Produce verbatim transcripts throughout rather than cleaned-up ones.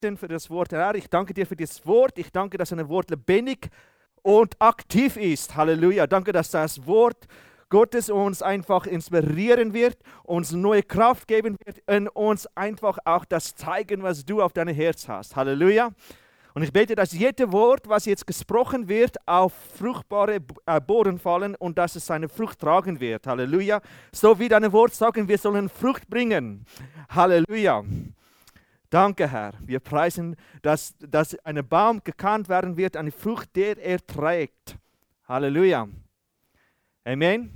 beten für das Wort. Herr, ich danke dir für dieses Wort. Ich danke, dass ein Wort lebendig und aktiv ist. Halleluja. Danke, dass das Wort Gottes uns einfach inspirieren wird, uns neue Kraft geben wird und uns einfach auch das zeigen, was du auf deinem Herz hast. Halleluja. Und ich bete, dass jedes Wort, was jetzt gesprochen wird, auf fruchtbare Boden fallen und dass es seine Frucht tragen wird. Halleluja. So wie dein Wort sagen, wir sollen Frucht bringen. Halleluja. Danke, Herr. Wir preisen, dass, dass ein Baum gekannt werden wird, eine Frucht, der er trägt. Halleluja. Amen.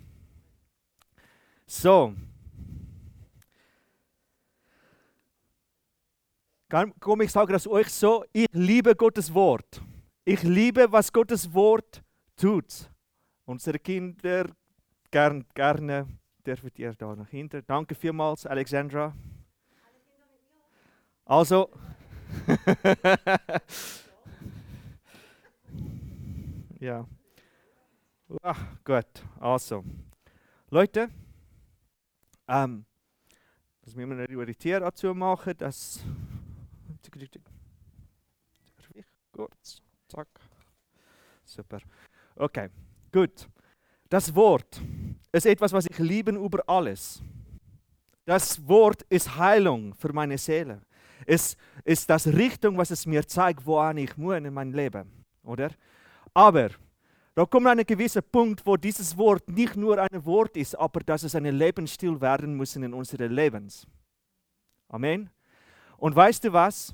So. Komm, ich sage das euch so, ich liebe Gottes Wort. Ich liebe, was Gottes Wort tut. Unsere Kinder, gern, gerne, dürft ihr da nach hinten. Danke vielmals, Alexandra. Also, ja. Ach, gut, also. Leute, ähm, dass wir eine Priorität dazu machen, dass gut, zack, super. Okay, gut. Das Wort ist etwas, was ich liebe über alles. Das Wort ist Heilung für meine Seele. Es ist das Richtung, was es mir zeigt, wohin ich muss in meinem Leben, oder? Aber da kommt ein gewisser Punkt, wo dieses Wort nicht nur ein Wort ist, aber dass es ein Lebensstil werden muss in unseren Lebens. Amen. Und weißt du was?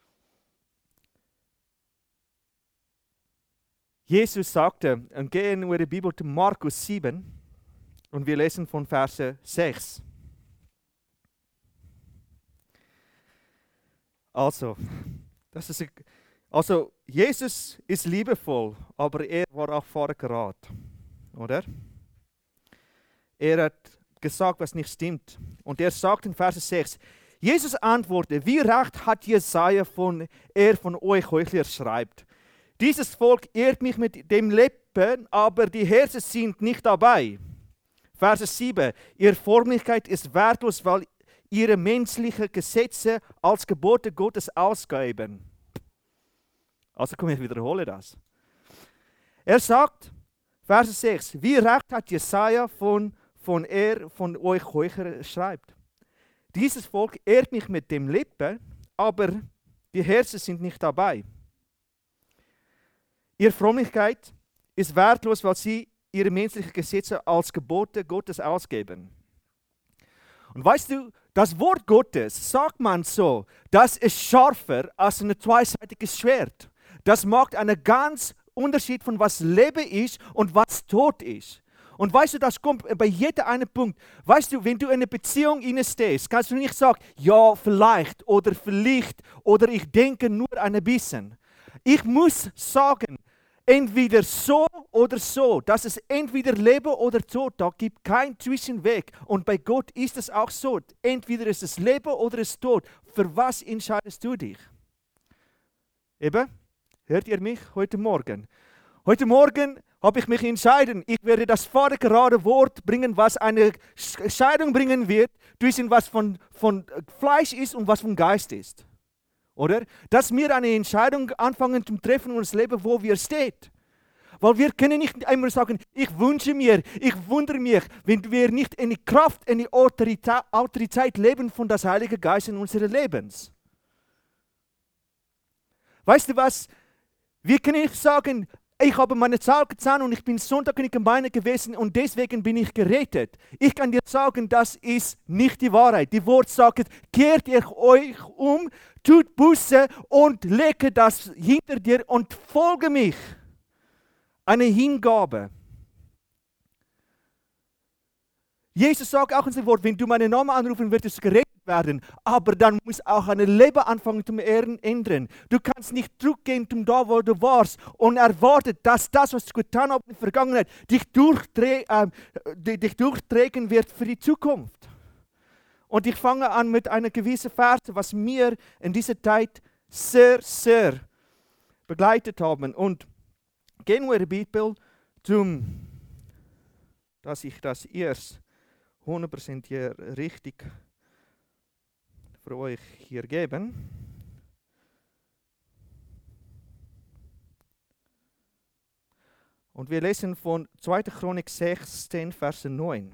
Jesus sagte, und geh in eure Bibel zu Markus sieben und wir lesen von Verse sechs. Also, das ist, also, Jesus ist liebevoll, aber er war auch vorgerat, oder? Er hat gesagt, was nicht stimmt. Und er sagt in Verse sechs, Jesus antwortete, wie recht hat Jesaja von er von euch Heuchler schreibt. Dieses Volk ehrt mich mit dem Lippen, aber die Herzen sind nicht dabei. Verse sieben, ihre Frömmigkeit ist wertlos, weil ihre menschlichen Gesetze als Gebote Gottes ausgeben. Also komm, ich wiederhole das. Er sagt, Verse sechs, wie recht hat Jesaja von, von er von euch Heuchler schreibt. Dieses Volk ehrt mich mit dem Lippen, aber die Herzen sind nicht dabei. Ihre Frömmigkeit ist wertlos, weil sie ihre menschlichen Gesetze als Gebote Gottes ausgeben. Und weißt du, das Wort Gottes, sagt man so, das ist scharfer als ein zweiseitiges Schwert. Das macht einen ganz Unterschied von was Leben ist und was Tod ist. Und weißt du, das kommt bei jedem einen Punkt. Weißt du, wenn du in eine Beziehung stehst, kannst du nicht sagen, ja, vielleicht oder vielleicht oder ich denke nur ein bisschen. Ich muss sagen, entweder so oder so. Das ist entweder Leben oder Tod. Da gibt kein Zwischenweg. Und bei Gott ist es auch so. Entweder ist es Leben oder es ist Tod. Für was entscheidest du dich? Eben, hört ihr mich heute Morgen? Heute Morgen habe ich mich entschieden, ich werde das vorgerade Wort bringen, was eine Scheidung bringen wird, zwischen was von, von Fleisch ist und was von Geist ist. Oder? Dass wir eine Entscheidung anfangen zu treffen in unserem Leben, wo wir stehen. Weil wir können nicht einmal sagen, ich wünsche mir, ich wundere mich, wenn wir nicht in die Kraft, in die Autorität, Autorität leben von das Heilige Geist in unserem Lebens. Weißt du was? Wir können nicht sagen, ich habe meine Zahl gezahlt und ich bin Sonntag in die Gemeinde gewesen und deswegen bin ich gerettet. Ich kann dir sagen, das ist nicht die Wahrheit. Die Wort sagt, kehrt ihr euch um, tut Buße und lege das hinter dir und folge mich. Eine Hingabe. Jesus sagt auch in seinem Wort, wenn du meinen Namen anrufen, wirst du gerettet werden. Aber dann muss auch ein Leben anfangen zum Ehren ändern. Du kannst nicht zurückgehen zum da, wo du warst und erwarten, dass das, was du getan hast in der Vergangenheit, dich, durchträ äh, dich durchträgen wird für die Zukunft. Und ich fange an mit einer gewissen Verse, was mir in dieser Zeit sehr, sehr begleitet haben. Und gehen wir in die Bibel, zum, dass ich das erst hundert Prozent hier richtig für euch hier geben. Und wir lesen von zweiter Chronik sechzehn, Vers neun.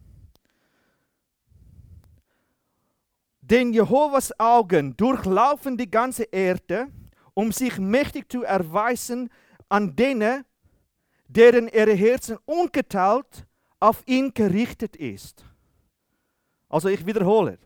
Denn Jehovas Augen durchlaufen die ganze Erde, um sich mächtig zu erweisen an denen, deren ihre Herzen ungeteilt auf ihn gerichtet ist. Also ich wiederhole.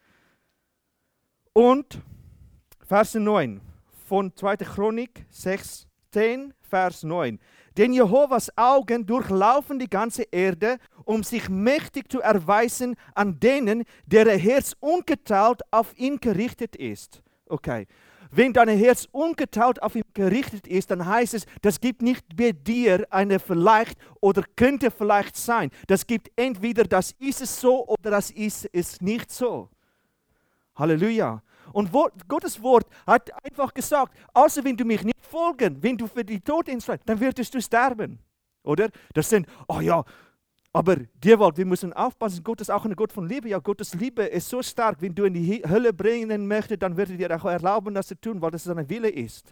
Und Vers neun von zweiter Chronik sechzehn, Vers neun. Denn Jehovas Augen durchlaufen die ganze Erde, um sich mächtig zu erweisen an denen, deren Herz ungeteilt auf ihn gerichtet ist. Okay. Wenn dein Herz ungeteilt auf ihn gerichtet ist, dann heißt es, das gibt nicht bei dir eine vielleicht oder könnte vielleicht sein. Das gibt entweder, das ist es so oder das ist es nicht so. Halleluja. Und Wort, Gottes Wort hat einfach gesagt, außer wenn du mich nicht folgen, wenn du für die Tod entscheidest, dann würdest du sterben. Oder? Das sind, oh ja, aber dir wollt, wir müssen aufpassen, Gott ist auch ein Gott von Liebe. Ja, Gottes Liebe ist so stark, wenn du in die Hölle bringen möchtest, dann wird er dir auch erlauben, das zu tun, weil das sein Wille ist.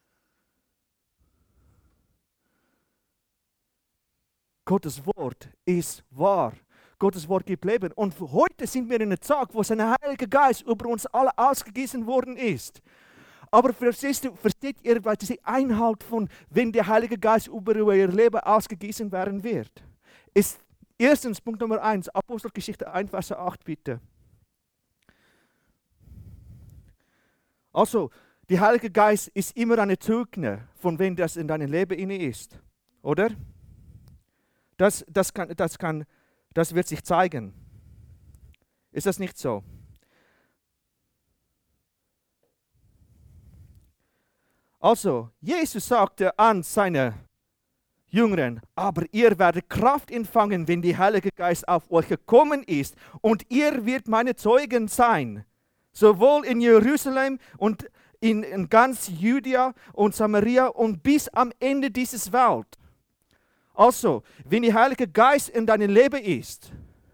Gottes Wort ist wahr. Gottes Wort gibt Leben. Und heute sind wir in einem Tag, wo sein Heiliger Geist über uns alle ausgegossen worden ist. Aber verstehst du, versteht ihr, diese Einheit von, wenn der Heilige Geist über ihr Leben ausgegossen werden wird? Ist erstens, Punkt Nummer eins, Apostelgeschichte eins, Vers acht, bitte. Also, der Heilige Geist ist immer eine Zeugnis, von wem das in deinem Leben inne ist. Oder? Das, das, kann, das, kann, das wird sich zeigen. Ist das nicht so? Also, Jesus sagte an seine Jüngeren, aber ihr werdet Kraft empfangen, wenn der Heilige Geist auf euch gekommen ist, und ihr werdet meine Zeugen sein, sowohl in Jerusalem und in, in ganz Judäa und Samaria und bis am Ende dieses Welt. Also, wenn der Heilige Geist in deinem Leben ist,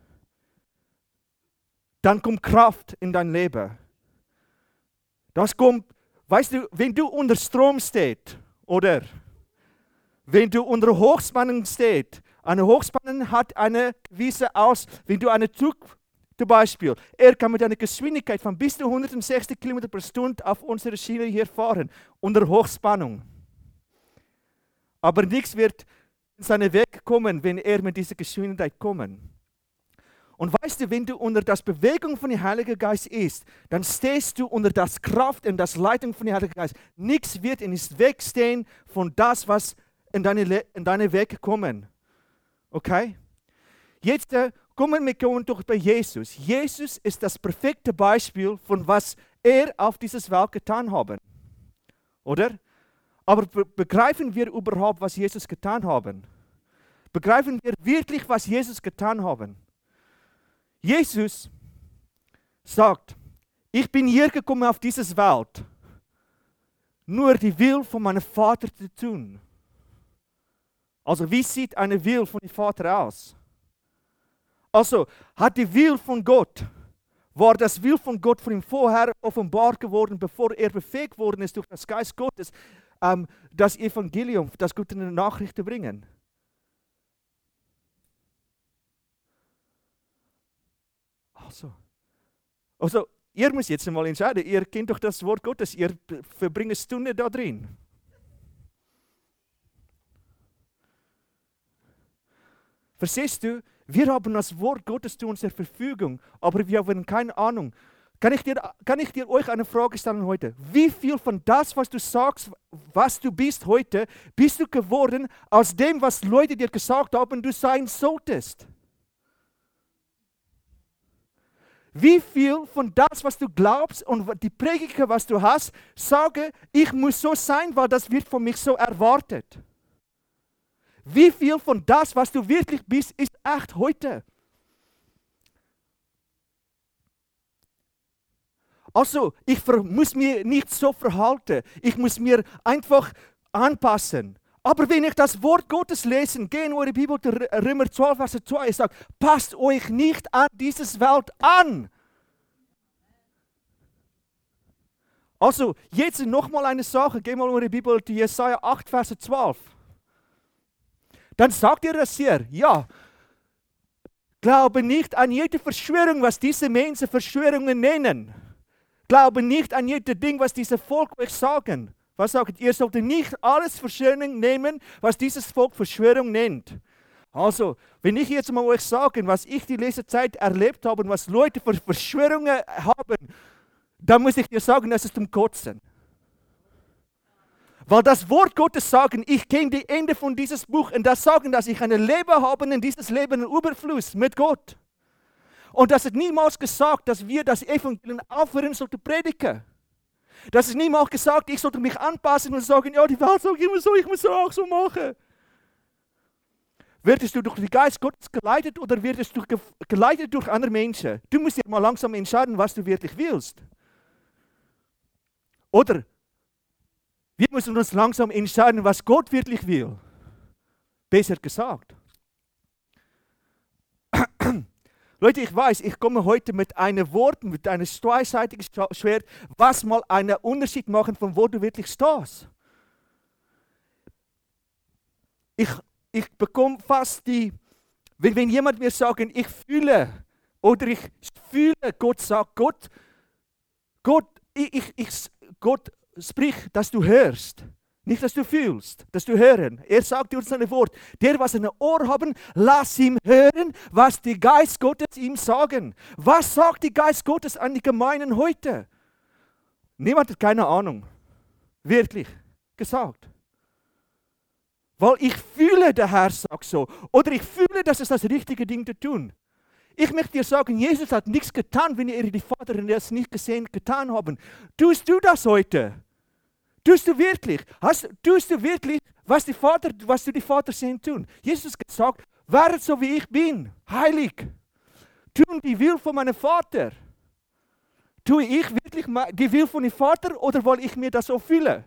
dann kommt Kraft in dein Leben. Das kommt, weißt du, wenn du unter Strom stehst, oder wenn du unter Hochspannung stehst, eine Hochspannung hat eine gewisse Aus, wenn du einen Zug, zum Beispiel, er kann mit einer Geschwindigkeit von bis zu hundertsechzig Kilometer pro Stunde auf unserer Schiene hier fahren, unter Hochspannung. Aber nichts wird in seinen Weg kommen, wenn er mit dieser Geschwindigkeit kommt. Und weißt du, wenn du unter das Bewegung von dem Heiligen Geist ist, dann stehst du unter das Kraft und das Leitung von dem Heiligen Geist. Nichts wird in den Weg stehen von das, was in deine, Le- in deine Weg kommen. Okay? Jetzt äh, kommen wir durch bei Jesus. Jesus ist das perfekte Beispiel von was er auf dieses Welt getan hat. Oder? Aber be- begreifen wir überhaupt, was Jesus getan hat? Begreifen wir wirklich, was Jesus getan hat? Jesus sagt, ich bin hier gekommen auf dieses Welt, nur die Will von meinem Vater zu tun. Also wie sieht eine Will von dem Vater aus? Also hat die Will von Gott, war das Will von Gott von ihm vorher offenbar geworden, bevor er befähigt worden ist durch das Geist Gottes, ähm, das Evangelium, das gute Nachricht zu bringen. Also, also ihr müsst jetzt mal entscheiden, ihr kennt doch das Wort Gottes, ihr verbringt eine Stunde da drin. Verstehst du? Wir haben das Wort Gottes zu unserer Verfügung, aber wir haben keine Ahnung. Kann ich, dir, kann ich dir euch eine Frage stellen heute? Wie viel von das, was du sagst, was du bist heute, bist du geworden aus dem, was Leute dir gesagt haben, du sein solltest? Wie viel von das, was du glaubst und die Predigt, was du hast, sage, ich muss so sein, weil das wird von mich so erwartet? Wie viel von das, was du wirklich bist, ist echt heute? Also, ich muss mir nicht so verhalten. Ich muss mir einfach anpassen. Aber wenn ich das Wort Gottes lese, gehe in eure Bibel, Römer zwölf, Vers zwei, ich sage, passt euch nicht an dieses Welt an. Also, jetzt nochmal eine Sache, geh mal in eure Bibel, die Jesaja acht, Vers zwölf. Dann sagt ihr das hier, ja. Glaube nicht an jede Verschwörung, was diese Menschen Verschwörungen nennen. Glaube nicht an jedes Ding, was diese Volk euch sagen. Was sagt ihr? Ihr solltet nicht alles Verschwörung nehmen, was dieses Volk Verschwörung nennt. Also, wenn ich jetzt mal euch sage, was ich die letzte Zeit erlebt habe und was Leute für Verschwörungen haben, dann muss ich dir sagen, das ist zum Kotzen. Weil das Wort Gottes sagen, ich kenne die Ende von dieses Buch und das sagen, dass ich ein Leben habe und dieses Leben einen Überfluss mit Gott. Und das hat niemals gesagt, dass wir das Evangelium aufhören sollten predigen. Das ist niemals gesagt, ich sollte mich anpassen und sagen, ja, die Welt sagt immer so, ich muss es auch so machen. Werdest du durch den Geist Gottes geleitet oder werdest du geleitet durch andere Menschen? Du musst dir mal langsam entscheiden, was du wirklich willst. Oder wir müssen uns langsam entscheiden, was Gott wirklich will. Besser gesagt. Leute, ich weiß, ich komme heute mit einem Wort, mit einem zweiseitigen Schwert, was mal einen Unterschied machen, von wo du wirklich stehst. Ich, ich bekomme fast die, wenn, wenn jemand mir sagt, ich fühle, oder ich fühle, Gott sagt, Gott, Gott, ich, ich, ich, Gott spricht, dass du hörst. Nicht, dass du fühlst, dass du hören. Er sagt uns ein Wort. Der, was ein Ohr haben, lass ihm hören, was die Geist Gottes ihm sagen. Was sagt die Geist Gottes an die Gemeinden heute? Niemand hat keine Ahnung. Wirklich gesagt. Weil ich fühle, der Herr sagt so. Oder ich fühle, dass es das richtige Ding zu tun. Ich möchte dir sagen, Jesus hat nichts getan, wenn ihr die Vater es nicht gesehen getan haben. Tust du das heute? Tust du wirklich? Hast, tust du wirklich, was die Vater, was du die Vater sehen tun? Jesus hat gesagt, werdet so wie ich bin, heilig. Tun die Will von meinem Vater. Tue ich wirklich die Will von dem Vater oder weil ich mir das so fühle?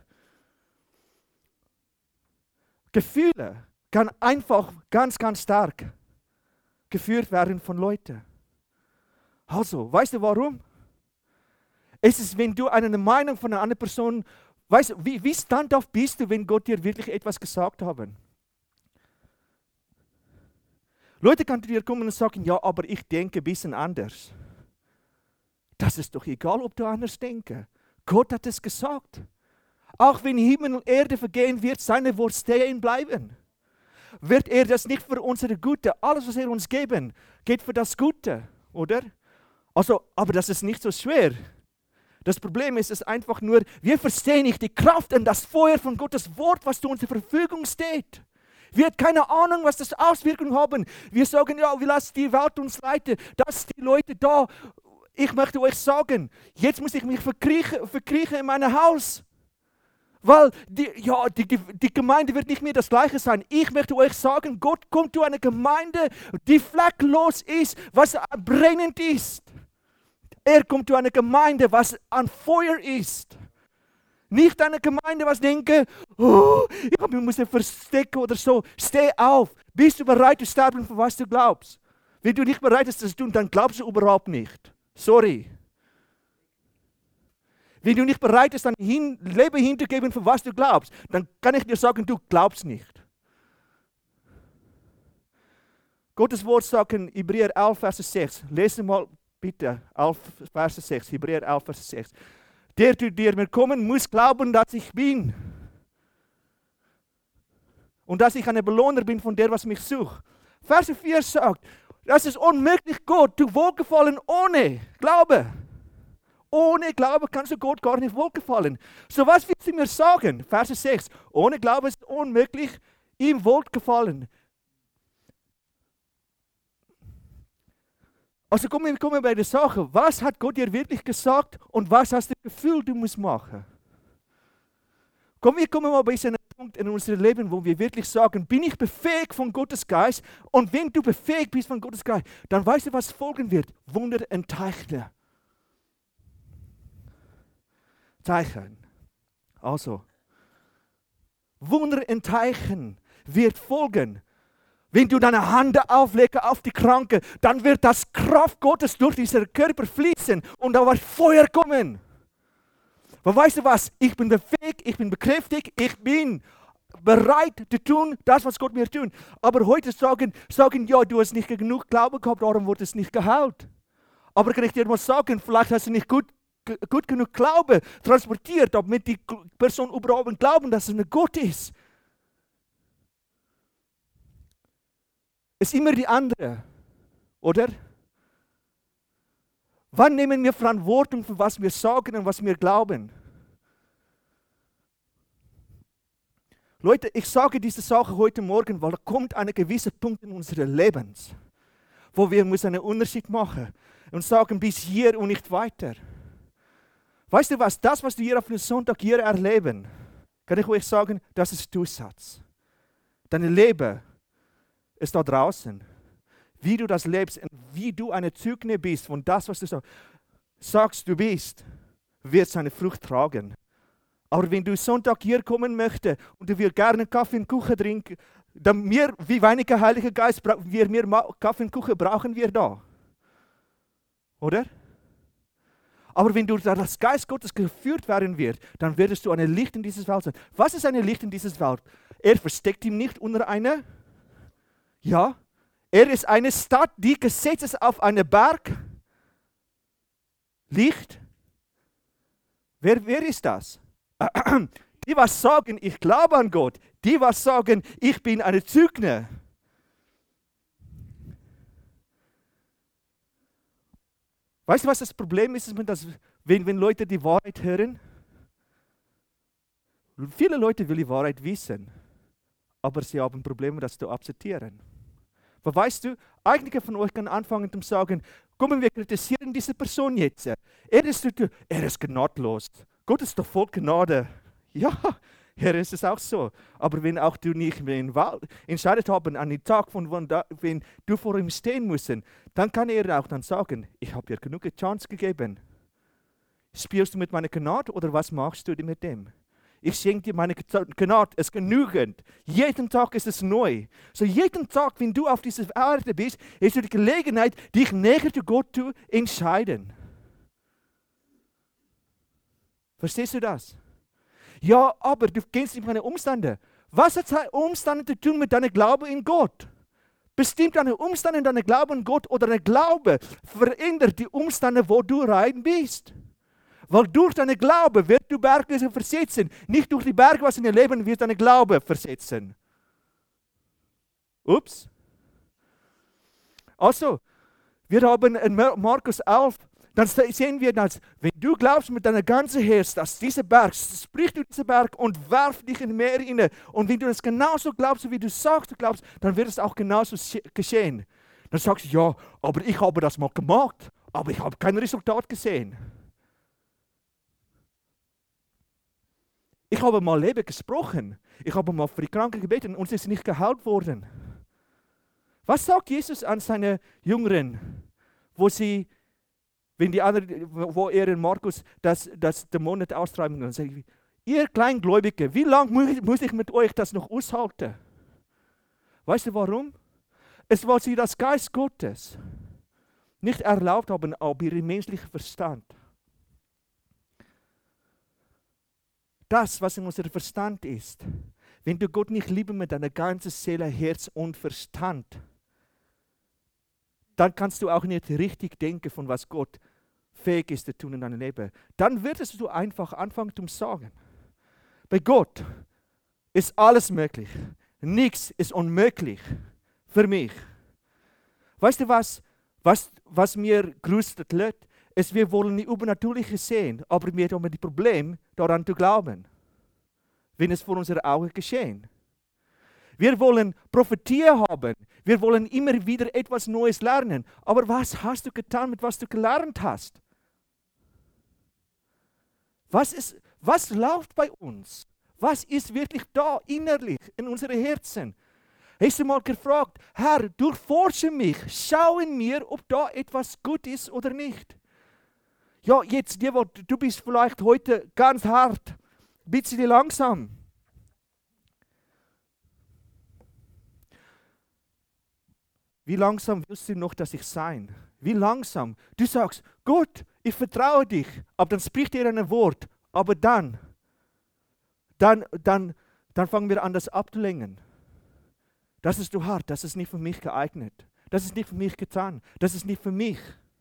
Gefühle kann einfach ganz, ganz stark geführt werden von Leuten. Also, weißt du warum? Es ist, wenn du eine Meinung von einer anderen Person, weißt du, wie, wie standhaft bist du, wenn Gott dir wirklich etwas gesagt hat? Leute können dir kommen und sagen, ja, aber ich denke ein bisschen anders. Das ist doch egal, ob du anders denkst. Gott hat es gesagt. Auch wenn Himmel und Erde vergehen, wird seine Wort stehen bleiben. Wird er das nicht für unsere Gute? Alles, was er uns geben, geht für das Gute, oder? Also, aber das ist nicht so schwer. Das Problem ist es einfach nur, wir verstehen nicht die Kraft und das Feuer von Gottes Wort, was zu unserer Verfügung steht. Wir haben keine Ahnung, was das Auswirkungen haben. Wir sagen, ja, wir lassen die Welt uns leiten. Das sind die Leute da. Ich möchte euch sagen, jetzt muss ich mich verkriechen, verkriechen in meinem Haus. Weil die, ja, die, die, die Gemeinde wird nicht mehr das Gleiche sein. Ich möchte euch sagen, Gott kommt zu einer Gemeinde, die flecklos ist, was brennend ist. Er kommt zu einer Gemeinde, was an Feuer ist. Nicht eine Gemeinde, was denke, oh, ich muss mich verstecken oder so. Steh auf. Bist du bereit zu sterben, für was du glaubst? Wenn du nicht bereit bist, das zu tun, dann glaubst du überhaupt nicht. Sorry. Wenn du nicht bereit bist, dein hin, Leben hinzugeben, für was du glaubst, dann kann ich dir sagen, du glaubst nicht. Gottes Wort sagt in Hebräer elf, Vers sechs. Lesen mal bitte, elf, Vers sechs. Hebräer elf, Vers sechs. Der, der mir kommen muss, glauben, dass ich bin. Und dass ich ein Belohner bin von der, was mich sucht. Vers vier sagt, das ist unmöglich, Gott, du wohlgefallen ohne Glaube. Ohne Glaube kannst du Gott gar nicht wohlgefallen. So was willst du mir sagen? Vers sechs. Ohne Glaube ist es unmöglich, ihm wohlgefallen. Also kommen wir, kommen wir bei der Sache. Was hat Gott dir wirklich gesagt und was hast du gefühlt, du musst machen? Kommen wir kommen mal bei einem Punkt in unserem Leben, wo wir wirklich sagen, bin ich befähigt von Gottes Geist? Und wenn du befähigt bist von Gottes Geist, dann weißt du, was folgen wird. Wunder und Zeichen. Zeichen. Also, Wunder und Zeichen wird folgen. Wenn du deine Hand auflegst auf die Kranke, dann wird das Kraft Gottes durch diesen Körper fließen und da wird Feuer kommen. Aber weißt du was? Ich bin befähigt, ich bin bekräftigt, ich bin bereit zu tun, das, was Gott mir tut. Aber heute sagen, sagen, ja, du hast nicht genug Glauben gehabt, darum wurde es nicht geheilt. Aber kann ich dir mal sagen, vielleicht hast du nicht gut, gut genug Glaube transportiert, damit die Person überhaupt glauben, dass es ein Gott ist. Es ist immer die andere, oder? Wann nehmen wir Verantwortung für was wir sagen und was wir glauben? Leute, ich sage diese Sache heute Morgen, weil da kommt ein gewisser Punkt in unserem Leben, wo wir müssen einen Unterschied machen und sagen, bis hier und nicht weiter. Weißt du was, das, was wir hier auf dem Sonntag hier erleben, kann ich euch sagen, das ist Zusatz. Dein Leben ist da draußen. Wie du das lebst und wie du eine Zeugnis bist von das, was du sagst, du bist, wird seine Frucht tragen. Aber wenn du Sonntag hier kommen möchtest und du willst gerne Kaffee und Kuchen trinken, dann wir, wie weniger Heiliger Geist, wir mehr Kaffee und Kuchen brauchen wir da. Oder? Aber wenn du das Geist Gottes geführt werden wird, dann wirst du ein Licht in dieses Welt sein. Was ist ein Licht in dieses Welt? Er versteckt ihn nicht unter einer, ja, er ist eine Stadt, die gesetzt ist auf einen Berg. Licht. Wer, wer ist das? Die, was sagen, ich glaube an Gott. Die, was sagen, ich bin eine Zeugnis. Weißt du, was das Problem ist, dass, wenn, wenn Leute die Wahrheit hören? Viele Leute wollen die Wahrheit wissen, aber sie haben Probleme, das zu akzeptieren. Aber weißt du, einige von euch können anfangen zu sagen, komm, wir kritisieren diese Person jetzt. Er ist, er ist gnadlos. Gott ist doch voll Gnade. Ja, Herr, ist es auch so. Aber wenn auch du nicht mehr entscheidet haben an den Tag, von wann da, wenn du vor ihm stehen musst, dann kann er auch dann sagen, ich habe dir genug Chance gegeben. Spielst du mit meiner Gnade oder was machst du mit dem? Ich schenke dir meine Gnade, es ist genügend. Jeden Tag ist es neu. So jeden Tag, wenn du auf dieser Erde bist, hast du die Gelegenheit, dich näher zu Gott zu entscheiden. Verstehst du das? Ja, aber du kennst nicht meine Umstände. Was hat Umstände zu tun mit deinem Glauben in Gott? Bestimmt deine Umstände deinen Glauben in Gott oder dein Glaube verändert die Umstände, wo du rein bist. Weil durch deinen Glaube wird du Berge versetzen. Nicht durch die Berge, was in dein Leben wird dein Glaube versetzen. Ups. Also, wir haben in Markus elf, dann sehen wir, dass wenn du glaubst mit deiner ganzen Herz, dass dieser Berg, sprich durch diesen Berg und werf dich in das Meer hinein. Und wenn du das genauso glaubst, wie du sagst, du glaubst, dann wird es auch genauso geschehen. Dann sagst du, ja, aber ich habe das mal gemacht, aber ich habe kein Resultat gesehen. Ich habe mal Leben gesprochen. Ich habe mal für die Kranken gebeten und sie ist nicht geheilt worden. Was sagt Jesus an seine Jüngeren, wo sie, wenn die anderen, wo er in Markus das, das Dämonen austreiben, dann sagt er, ihr Kleingläubige, wie lange muss ich mit euch das noch aushalten? Weißt du warum? Es war sie das Geist Gottes nicht erlaubt haben, aber ihren menschlichen Verstand. Das, was in unserem Verstand ist, wenn du Gott nicht liebst mit deiner ganzen Seele, Herz und Verstand, dann kannst du auch nicht richtig denken, von was Gott fähig ist zu tun in deinem Leben. Dann würdest du einfach anfangen zu sagen, bei Gott ist alles möglich. Nichts ist unmöglich für mich. Weißt du was, was, was mir gerüstet wird? Es, wir wollen die Übernatürliche sehen, aber wir haben das Problem, daran zu glauben, wenn es vor unseren Augen geschehen. Wir wollen Prophetie haben, wir wollen immer wieder etwas Neues lernen. Aber was hast du getan, mit was du gelernt hast? Was, ist, was läuft bei uns? Was ist wirklich da innerlich in unseren Herzen? Hast du mal gefragt, Herr, durchforsche mich, schau in mir, ob da etwas gut ist oder nicht. Ja, jetzt, du bist vielleicht heute ganz hart, ein bisschen langsam. Wie langsam willst du noch, dass ich sein? Wie langsam? Du sagst, Gott, ich vertraue dich, aber dann spricht er ein Wort, aber dann, dann, dann dann fangen wir an, das abzulenken. Das ist zu hart, das ist nicht für mich geeignet. Das ist nicht für mich getan, das ist nicht für mich.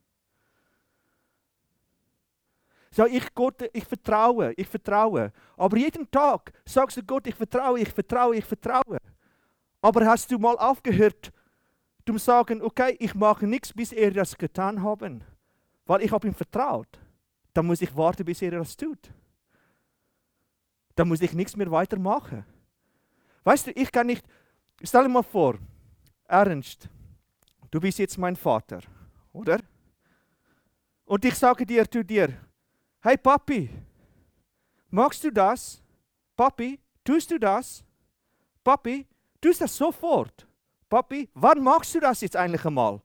So, ich Gott, ich vertraue, ich vertraue. Aber jeden Tag sagst du Gott, ich vertraue, ich vertraue, ich vertraue. Aber hast du mal aufgehört, zu sagen, okay, ich mache nichts, bis er das getan haben, weil ich habe ihm vertraut. Dann muss ich warten, bis er das tut. Dann muss ich nichts mehr weitermachen. Weißt du, ich kann nicht, stell dir mal vor, Ernst, du bist jetzt mein Vater, oder? Und ich sage dir zu dir, hey Papi, magst du das? Papi, tust du das? Papi, tust das sofort. Papi, wann magst du das jetzt eigentlich einmal?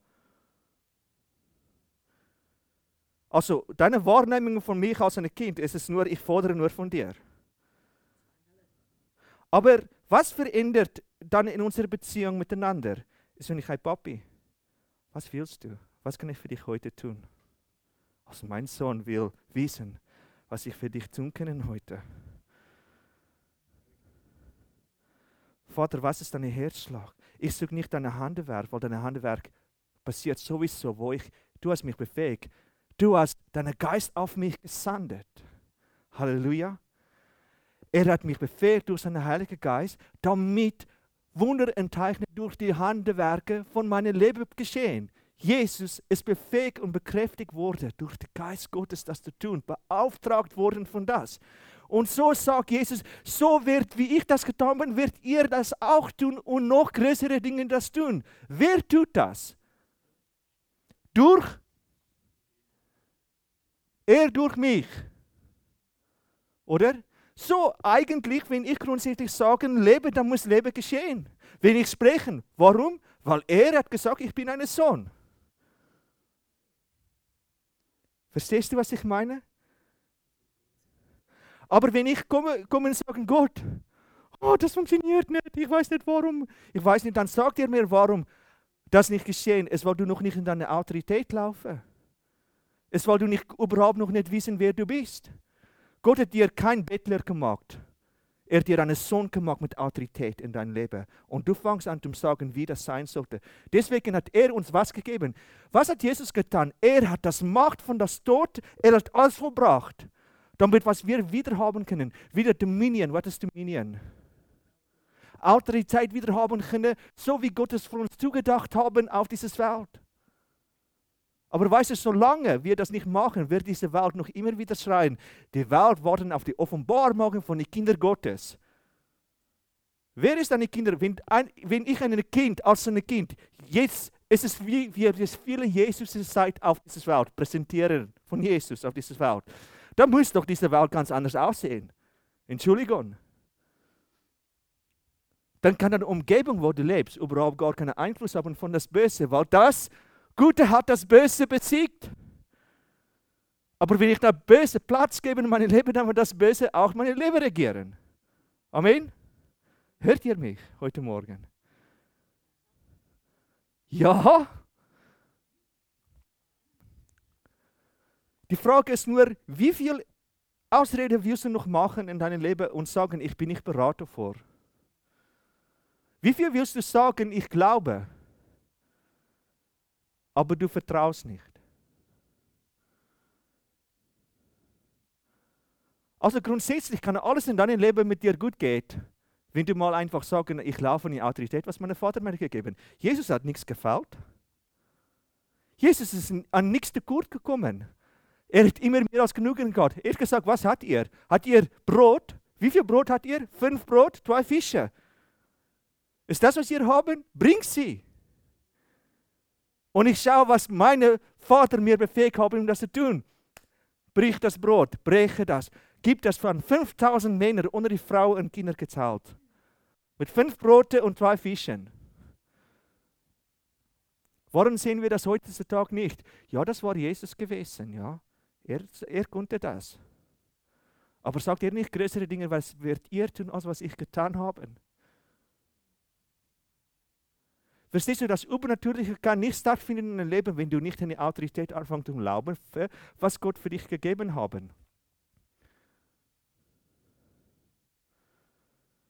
Also, deine Wahrnehmung von mir als ein Kind ist es nur, ich fordere nur von dir. Aber was verändert dann in unserer Beziehung miteinander? Ist, wenn ich, hey Papi, was willst du? Was kann ich für dich heute tun? Also mein Sohn will wissen, was ich für dich tun kann heute. Vater, was ist dein Herzschlag? Ich suche nicht deine Handwerk, weil dein Handwerk passiert sowieso, wo ich, du hast mich befähigt. Du hast deinen Geist auf mich gesandet. Halleluja. Er hat mich befähigt durch seinen Heiligen Geist, damit Wunder entzeichnet durch die Handwerke von meinem Leben geschehen. Jesus ist befähigt und bekräftigt worden, durch den Geist Gottes das zu tun, beauftragt worden von das. Und so sagt Jesus, so wird, wie ich das getan habe, wird ihr das auch tun und noch größere Dinge das tun. Wer tut das? Durch? Er durch mich. Oder? So, eigentlich, wenn ich grundsätzlich sage, lebe, dann muss Leben geschehen. Wenn ich spreche, warum? Weil er hat gesagt, ich bin ein Sohn. Verstehst du, was ich meine? Aber wenn ich komme, komme und sage, Gott, oh, das funktioniert nicht, ich weiß nicht warum. Ich weiß nicht, dann sagt er mir, warum das nicht geschehen ist, weil du noch nicht in deine Autorität laufen. Es ist, weil du nicht, überhaupt noch nicht wissen, wer du bist. Gott hat dir keinen Bettler gemacht. Er hat dir einen Sohn gemacht mit Autorität in dein Leben. Und du fängst an zu sagen, wie das sein sollte. Deswegen hat er uns was gegeben. Was hat Jesus getan? Er hat das Macht von das Tod, er hat alles vollbracht. Damit, was wir wieder haben können, wieder Dominion. Was ist Dominion? Autorität wieder haben können, so wie Gott es für uns zugedacht haben auf dieses Welt. Aber weißt du, solange wir das nicht machen, wird diese Welt noch immer wieder schreien. Die Welt wartet auf die Offenbarung von den Kindern Gottes. Wer ist eine Kinder? Wenn, ein, wenn ich ein Kind, als ein Kind, jetzt ist es wie wir das viele Jesus-Zeit auf dieser Welt präsentieren, von Jesus auf dieser Welt, dann muss doch diese Welt ganz anders aussehen. Entschuldigung. Dann kann deine Umgebung, wo du lebst, überhaupt gar keinen Einfluss haben von das Böse, weil das Gute hat das Böse besiegt. Aber wenn ich das Böse Platz gebe in meinem Leben, dann wird das Böse auch mein Leben regieren. Amen? Hört ihr mich heute Morgen? Ja? Die Frage ist nur, wie viel Ausreden willst du noch machen in deinem Leben und sagen, ich bin nicht bereit davor? Wie viel willst du sagen, ich glaube? Aber du vertraust nicht. Also grundsätzlich kann alles in deinem Leben mit dir gut gehen, wenn du mal einfach sagst, ich laufe in die Autorität, was mein Vater mir gegeben hat. Jesus hat nichts gefällt. Jesus ist an nichts zu kurz gekommen. Er hat immer mehr als genug gehabt. Er hat gesagt, was hat ihr? Hat ihr Brot? Wie viel Brot hat ihr? Fünf Brot, zwei Fische. Ist das, was ihr haben? Bringt sie. Und ich schaue, was mein Vater mir befähigt hat, um das zu tun. Brich das Brot, breche das. Gib das von fünftausend Männern ohne die Frau und Kinder gezahlt. Mit fünf Brote und zwei Fischen. Warum sehen wir das heutzutage nicht? Ja, das war Jesus gewesen. Ja. Er, er konnte das. Aber sagt er nicht größere Dinge, was wird ihr tun, als was ich getan habe? Verstehst du, das Übernatürliche kann nicht stattfinden in deinem Leben, wenn du nicht in die Autorität anfängst zu glauben, was Gott für dich gegeben hat.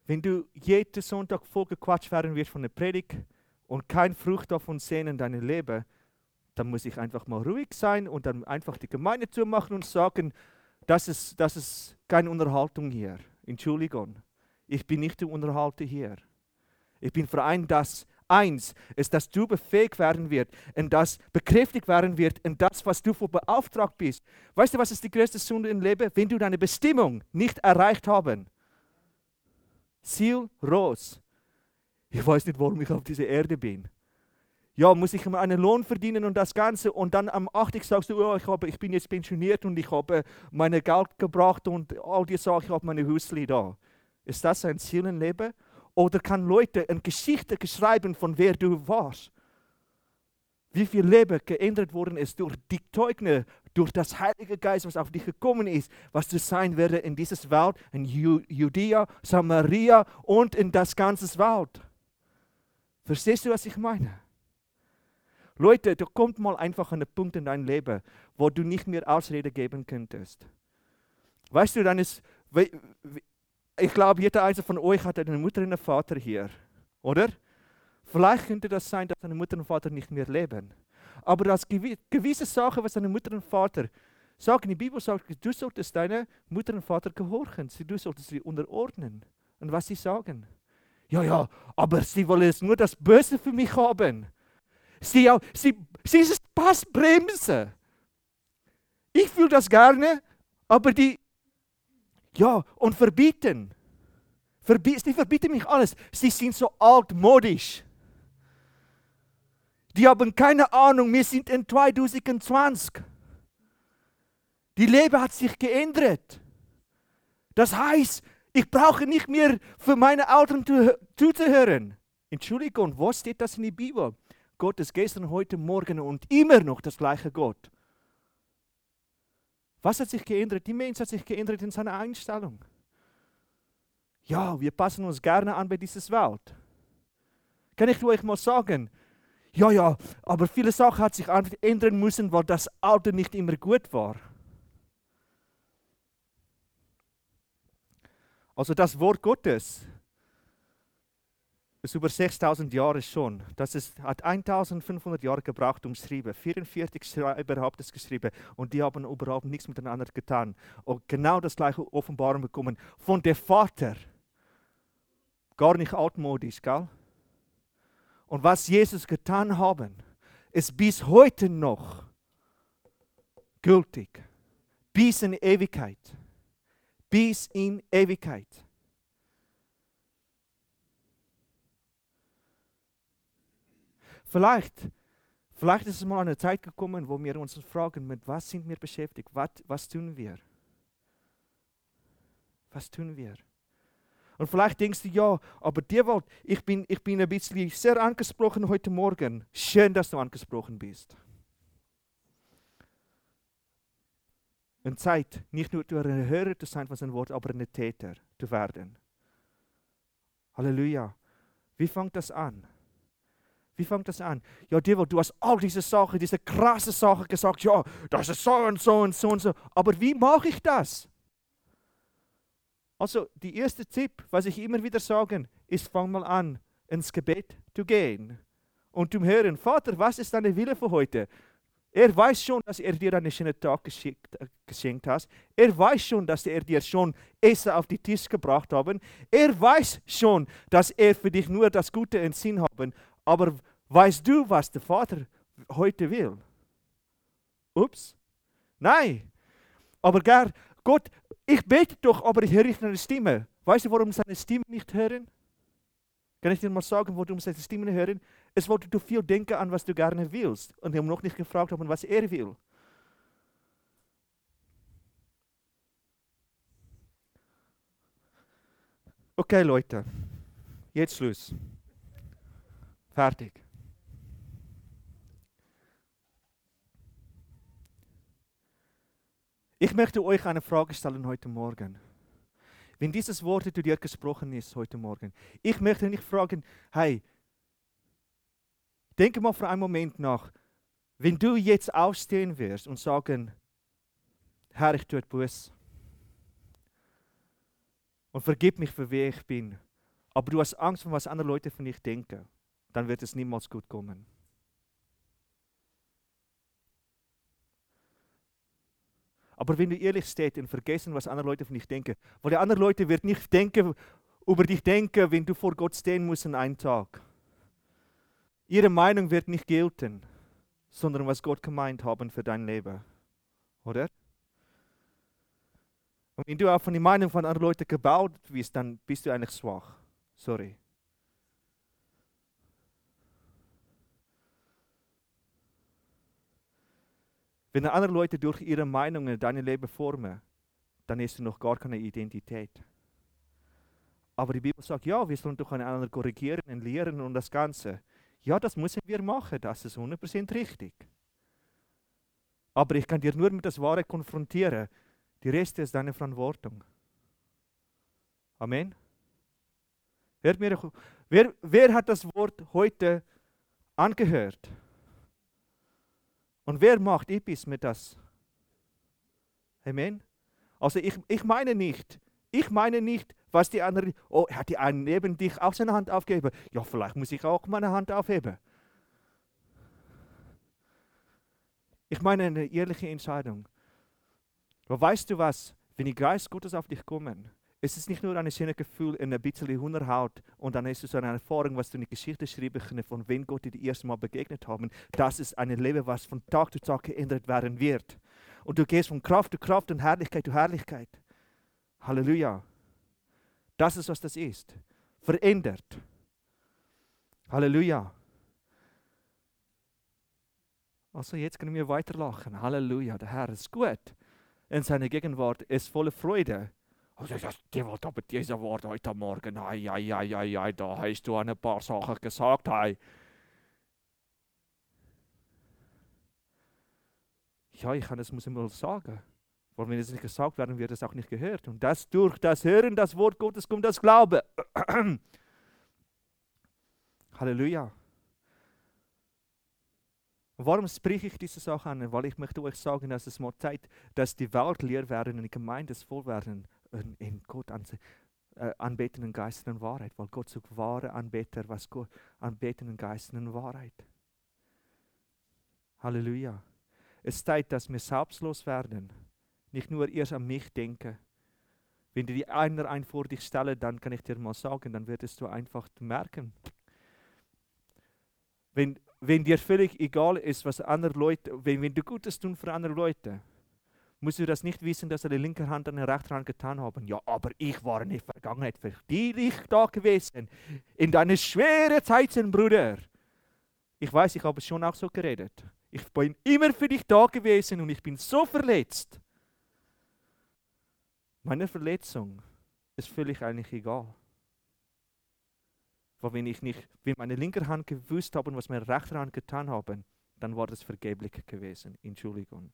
Wenn du jeden Sonntag vollgequatscht werden wirst von der Predigt und kein Frucht davon sehen in deinem Leben, dann muss ich einfach mal ruhig sein und dann einfach die Gemeinde zumachen und sagen, das ist, das ist keine Unterhaltung hier. Entschuldigung, ich bin nicht der Unterhalter hier. Ich bin für ein, dass eins ist, dass du befähigt werden wird und das bekräftigt werden wird in das, was du für beauftragt bist. Weißt du, was ist die größte Sünde im Leben? Wenn du deine Bestimmung nicht erreicht haben. Ziel, Ros. Ich weiß nicht, warum ich auf dieser Erde bin. Ja, muss ich mal einen Lohn verdienen und das Ganze und dann am achtzig sagst du, oh, ich, habe, ich bin jetzt pensioniert und ich habe meine Geld gebracht und all die Sachen, ich habe meine Hüsli da. Ist das ein Ziel im Leben? Oder kann Leute eine Geschichte schreiben, von wer du warst? Wie viel Leben geändert worden ist durch die Zeugnisse, durch das Heilige Geist, was auf dich gekommen ist, was du sein werde in dieses Welt, in Judäa, Samaria und in das ganze Welt. Verstehst du, was ich meine? Leute, da kommt mal einfach ein Punkt in dein Leben, wo du nicht mehr Ausrede geben könntest. Weißt du, dann ist, ich glaube, jeder einzelne von euch hat eine Mutter und einen Vater hier, oder? Vielleicht könnte das sein, dass deine Mutter und Vater nicht mehr leben. Aber dass gewisse Sachen, was deine Mutter und Vater sagen, die Bibel sagt, du solltest deine Mutter und Vater gehorchen, du solltest sie unterordnen und was sie sagen. Ja, ja, aber sie wollen es nur das Böse für mich haben. Sie, sie, sie ist Passbremse. Ich fühle das gerne, aber die, ja, und verbieten. Verbi sie verbieten mich alles. Sie sind so altmodisch. Die haben keine Ahnung, wir sind in zwanzig zwanzig. Die Leben hat sich geändert. Das heißt, ich brauche nicht mehr für meine Eltern zuzuhören. Entschuldigung, wo steht das in der Bibel? Gott ist gestern, heute, morgen und immer noch das gleiche Gott. Was hat sich geändert? Die Mensch hat sich geändert in seiner Einstellung. Ja, wir passen uns gerne an bei dieser Welt. Kann ich euch mal sagen? Ja, ja, aber viele Sachen hat sich einfach ändern müssen, weil das Alte nicht immer gut war. Also das Wort Gottes ist über sechstausend Jahre schon. Das ist, hat eintausendfünfhundert Jahre gebraucht, um zu schreiben. vierundvierzig Schreiber haben das geschrieben und die haben überhaupt nichts miteinander getan. Und genau das gleiche Offenbarung bekommen von der Vater. Gar nicht altmodisch, gell? Und was Jesus getan haben, ist bis heute noch gültig. Bis in Ewigkeit. Bis in Ewigkeit. Vielleicht, vielleicht ist es mal eine Zeit gekommen, wo wir uns fragen, mit was sind wir beschäftigt? Was, was tun wir? Was tun wir? Und vielleicht denkst du, ja, aber dir wollt, ich bin, ich bin ein bisschen sehr angesprochen heute Morgen. Schön, dass du angesprochen bist. Eine Zeit, nicht nur ein Hörer zu sein von seinem Wort, aber ein Täter zu werden. Halleluja. Wie fängt das an? Wie fängt das an? Ja, Devo, du hast all diese Sachen, diese krasse Sachen gesagt, ja, das ist so und so und so und so. Aber wie mache ich das? Also, der erste Tipp, was ich immer wieder sage, ist, fang mal an, ins Gebet zu gehen. Und zum Hören, Vater, was ist dein Wille für heute? Er weiß schon, dass er dir einen schönen Tag geschickt, äh, geschenkt hat. Er weiß schon, dass er dir schon Essen auf den Tisch gebracht hat. Er weiß schon, dass er für dich nur das Gute in Sinn hat. Aber weißt du, was der Vater heute will? Ups. Nein. Aber gar, Gott, ich bete doch, aber ich höre nicht eine Stimme. Weißt du, warum seine Stimme nicht hören? Kann ich dir mal sagen, warum seine Stimme hören? Es wollte du viel denken an, was du gerne willst. Und wir haben noch nicht gefragt haben, was er will. Okay, Leute. Jetzt Schluss. Fertig. Ich möchte euch eine Frage stellen heute Morgen. Wenn dieses Wort zu dir gesprochen ist heute Morgen, ich möchte nicht fragen, hey, denke mal für einen Moment nach, wenn du jetzt aufstehen wirst und sagen, Herr, ich tue Buß und vergib mich für wer ich bin aber du hast Angst, von was andere Leute von dich denken, dann wird es niemals gut kommen. Aber wenn du ehrlich stehst und vergessen, was andere Leute von dich denken, weil die anderen Leute wird nicht denken, über dich denken, wenn du vor Gott stehen musst an einem Tag. Ihre Meinung wird nicht gelten, sondern was Gott gemeint haben für dein Leben. Oder? Und wenn du auch von der Meinung von anderen Leuten gebaut bist, dann bist du eigentlich schwach. Sorry. Wenn andere Leute durch ihre Meinungen dein Leben formen, dann hast du noch gar keine Identität. Aber die Bibel sagt, ja, wir sollen doch einander korrigieren und lehren und das Ganze. Ja, das müssen wir machen, das ist hundert Prozent richtig. Aber ich kann dir nur mit das Wahre konfrontieren. Die Reste ist deine Verantwortung. Amen. Hört mir, wer, wer hat das Wort heute angehört? Und wer macht etwas mit das? Amen. Also ich, ich meine nicht, ich meine nicht, was die anderen, oh, hat die einen neben dich auch seine Hand aufgeheben? Ja, vielleicht muss ich auch meine Hand aufheben. Ich meine eine ehrliche Entscheidung. Aber weißt du was, wenn die Geist Gottes auf dich kommen, es ist nicht nur ein schönes Gefühl in ein bisschen Hunderhaut und dann hast du so eine Erfahrung, was du in die Geschichte schreiben kannst, von wem Gott dir das erste Mal begegnet haben. Das ist ein Leben, was von Tag zu Tag geändert werden wird. Und du gehst von Kraft zu Kraft und Herrlichkeit zu Herrlichkeit. Halleluja. Das ist, was das ist. Verändert. Halleluja. Also jetzt können wir weiterlachen. Halleluja, der Herr ist gut. In seiner Gegenwart ist voller Freude. Also das, die wollte aber diese Wort heute Morgen, ei, ei, ei, ei, ei, da hast du ein paar Sachen gesagt, ei. Ja, ich kann das muss ich mal sagen. Weil wenn es nicht gesagt werden, wird es auch nicht gehört. Und das durch das Hören, das Wort Gottes kommt das Glaube. Halleluja. Und warum spreche ich diese Sache an? Weil ich möchte euch sagen, dass es mal Zeit, dass die Welt leer werden und die Gemeinde voll werden in, in Gott an, äh, anbetenden Geistern und Wahrheit. Weil Gott sucht wahre Anbeter, was Gott anbetenden Geistern und Wahrheit. Halleluja. Es ist Zeit, dass wir selbstlos werden. Nicht nur erst an mich denken. Wenn du die einer ein vor dich stellen, dann kann ich dir mal sagen, dann wirst du einfach merken. Wenn, wenn dir völlig egal ist, was andere Leute, wenn, wenn du Gutes tun für andere Leute, musst du das nicht wissen, dass sie die linke Hand an der rechten Hand getan haben. Ja, aber ich war in der Vergangenheit für dich da gewesen. In deiner schweren Zeiten, Bruder. Ich weiß, ich habe es schon auch so geredet. Ich bin immer für dich da gewesen und ich bin so verletzt. Meine Verletzung ist völlig eigentlich egal. Weil wenn ich nicht, wenn meine linke Hand gewusst habe, was meine rechte Hand getan haben, dann war das vergeblich gewesen. Entschuldigung.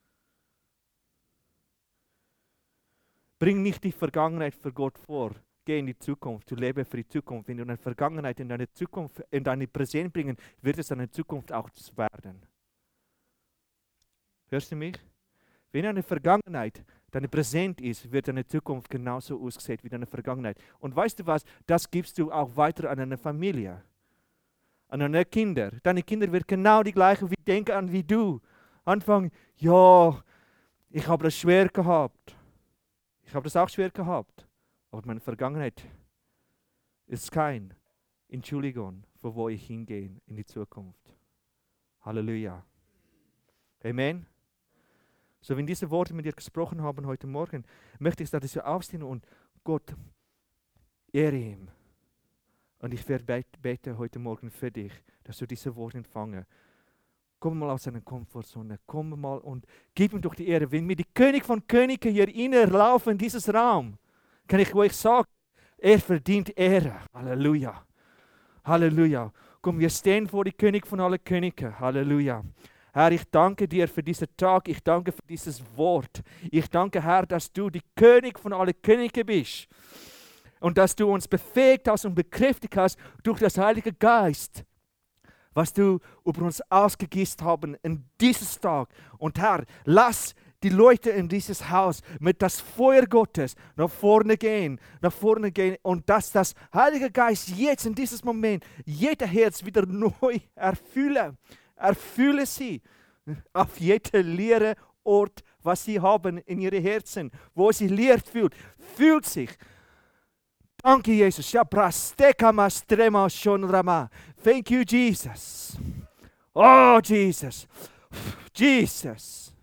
Bring nicht die Vergangenheit für Gott vor. Geh in die Zukunft. Du lebe für die Zukunft. Wenn du deine Vergangenheit in deine Zukunft, in deine Präsenz bringen, wird es deine Zukunft auch werden. Hörst du mich? Wenn deine Vergangenheit deine Präsent ist, wird deine Zukunft genauso aussehen wie deine Vergangenheit. Und weißt du was? Das gibst du auch weiter an deine Familie, an deine Kinder. Deine Kinder werden genau die gleichen wie denken an wie du. Anfangen, ja, ich habe das schwer gehabt. Ich habe das auch schwer gehabt. Aber meine Vergangenheit ist kein Entschuldigung, für wo ich hingehe in die Zukunft. Halleluja. Amen. So, wenn diese Worte mit dir gesprochen haben heute Morgen, möchte ich, dass wir aufstehen und Gott ehre ihm. Und ich werde beten heute Morgen für dich, dass du diese Worte empfangen. Komm mal aus deiner Komfortzone, komm mal und gib ihm doch die Ehre. Wenn mir die König von Königen hier innerlaufen in dieses Raum, kann ich euch sagen, er verdient Ehre. Halleluja. Halleluja. Komm, wir stehen vor dem König von allen Königen. Halleluja. Herr, ich danke dir für diesen Tag, ich danke für dieses Wort. Ich danke, Herr, dass du der König von allen Königen bist und dass du uns befähigt hast und bekräftigt hast durch das Heilige Geist, was du über uns ausgegießt haben in dieses Tag. Und Herr, lass die Leute in dieses Haus mit das Feuer Gottes nach vorne gehen, nach vorne gehen und dass das Heilige Geist jetzt in diesem Moment jeder Herz wieder neu erfülle. Erfülle sie auf jeder leere Ort, was sie haben in ihren Herzen, wo sie leer fühlt, fühlt sich. Danke, Jesus. Ja, prasteka mastrema shonrama. Thank you, Jesus. Oh, Jesus. Jesus.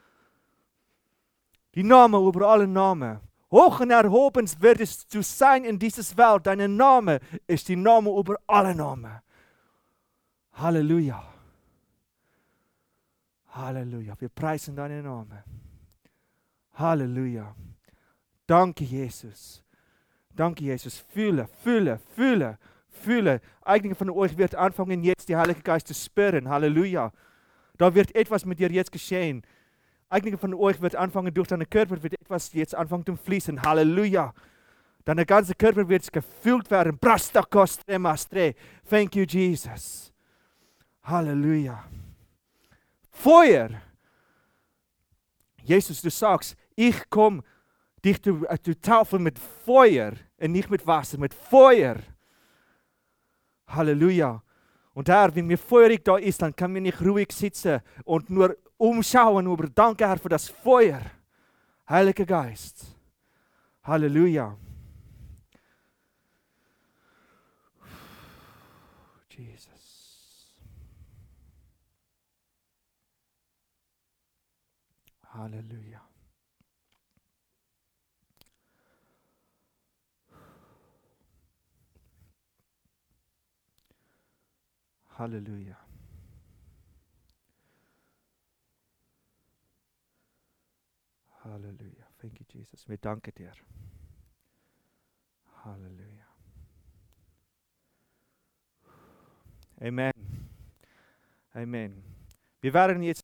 Die Name über alle Namen. Hoch und erhoben wirst du sein in dieses Welt. Dein Name ist die Name über alle Namen. Halleluja. Halleluja. Wir preisen deinen Namen. Halleluja. Danke, Jesus. Danke, Jesus. Fühle, fühle, fühle, fühle. Einige von euch wird anfangen, jetzt die Heilige Geist zu spüren. Halleluja. Da wird etwas mit dir jetzt geschehen. Einige von euch wird anfangen, durch deinen Körper wird etwas jetzt anfangen zu fließen. Halleluja. Dein ganzer Körper wird gefüllt werden. Brastakostre. Thank you, Jesus. Halleluja. Feuer. Jesus, du sagst, ich komme dich zu, äh, zu taufen mit Feuer und nicht mit Wasser, mit Feuer. Halleluja. Und Herr, wenn mir feurig da ist, dann kann man nicht ruhig sitzen und nur umschauen, aber danke Herr für das Feuer. Heiliger Geist. Halleluja. Jesus. Halleluja. Halleluja. Halleluja. Thank you, Jesus. Wir danken dir. Halleluja. Amen. Amen. Wir werden jetzt